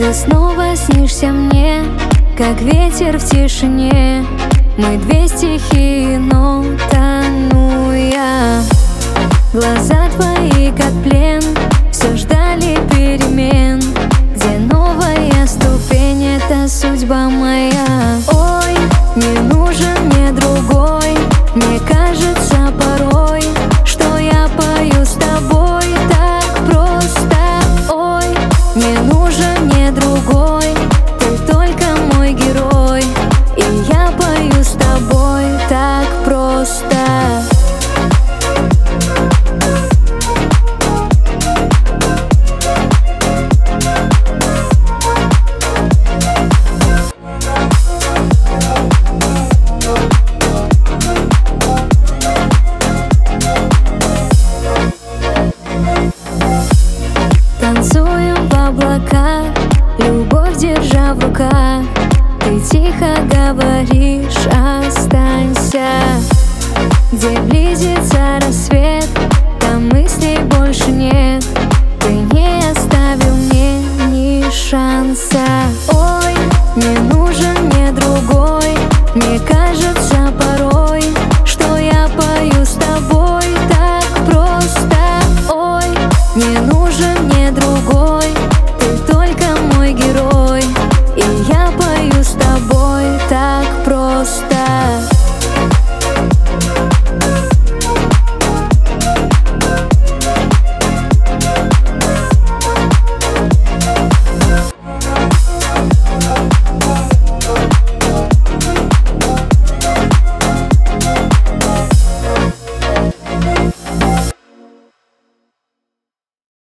Ты снова снишься мне, как ветер в тишине. Мы две стихии, но тону я. Глаза твои, как плен, все ждали перемен. Где новая ступень, это судьба моя. Ой, не нужен мне другой. Мне кажется порой, что я пою с тобой так просто. Ой, не нужен мне другой. Ты только мой герой, и я пою с тобой так просто. Танцуем в облаках, любовь держа в руках. Ты тихо говоришь,